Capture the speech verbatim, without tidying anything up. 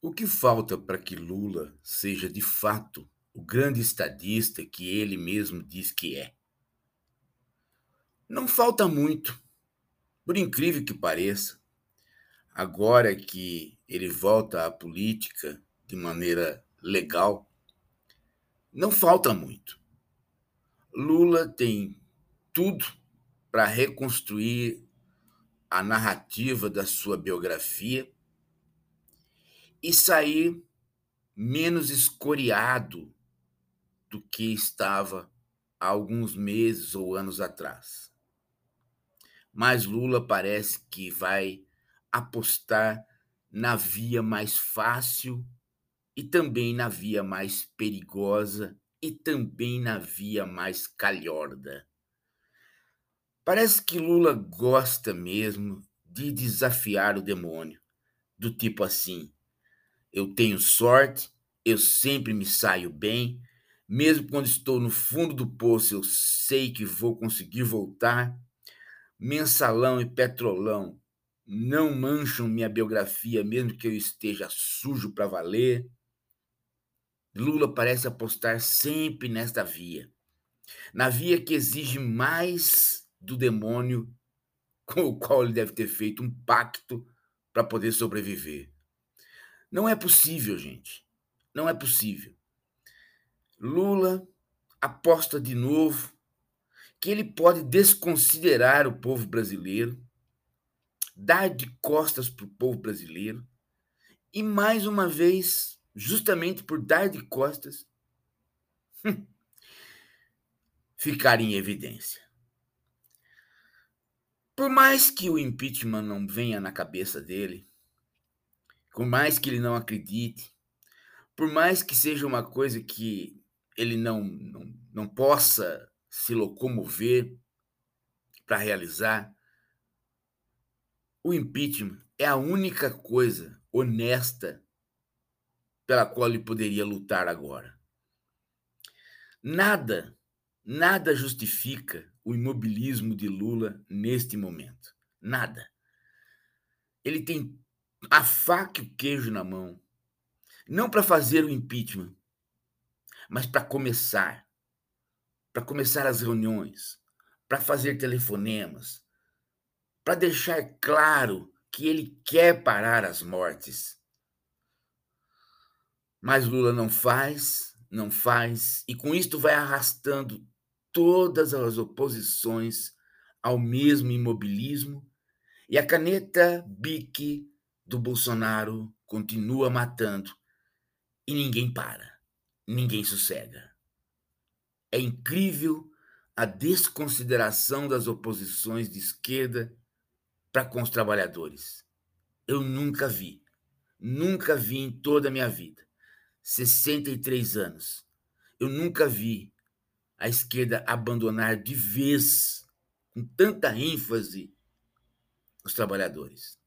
O que falta para que Lula seja de fato o grande estadista que ele mesmo diz que é? Não falta muito, por incrível que pareça. Agora que ele volta à política de maneira legal, não falta muito. Lula tem tudo para reconstruir a narrativa da sua biografia e sair menos escoriado do que estava há alguns meses ou anos atrás. Mas Lula parece que vai apostar na via mais fácil e também na via mais perigosa e também na via mais calhorda. Parece que Lula gosta mesmo de desafiar o demônio, do tipo assim: eu tenho sorte, eu sempre me saio bem, mesmo quando estou no fundo do poço, eu sei que vou conseguir voltar. Mensalão e Petrolão não mancham minha biografia, mesmo que eu esteja sujo para valer. Lula parece apostar sempre nesta via, na via que exige mais do demônio com o qual ele deve ter feito um pacto para poder sobreviver. Não é possível, gente. Não é possível. Lula aposta de novo que ele pode desconsiderar o povo brasileiro, dar de costas para o povo brasileiro e, mais uma vez, justamente por dar de costas, ficar em evidência. Por mais que o impeachment não venha na cabeça dele, por mais que ele não acredite, por mais que seja uma coisa que ele não, não, não possa se locomover para realizar, o impeachment é a única coisa honesta pela qual ele poderia lutar agora. Nada, nada justifica o imobilismo de Lula neste momento. Nada. Ele tem a faca e o queijo na mão, não para fazer o impeachment, mas para começar, para começar as reuniões, para fazer telefonemas, para deixar claro que ele quer parar as mortes. Mas Lula não faz, não faz, e com isto vai arrastando todas as oposições ao mesmo imobilismo, e a caneta Bic do Bolsonaro continua matando, e ninguém para, ninguém sossega. É incrível a desconsideração das oposições de esquerda para com os trabalhadores. Eu nunca vi, nunca vi em toda a minha vida, sessenta e três anos, eu nunca vi a esquerda abandonar de vez, com tanta ênfase, os trabalhadores.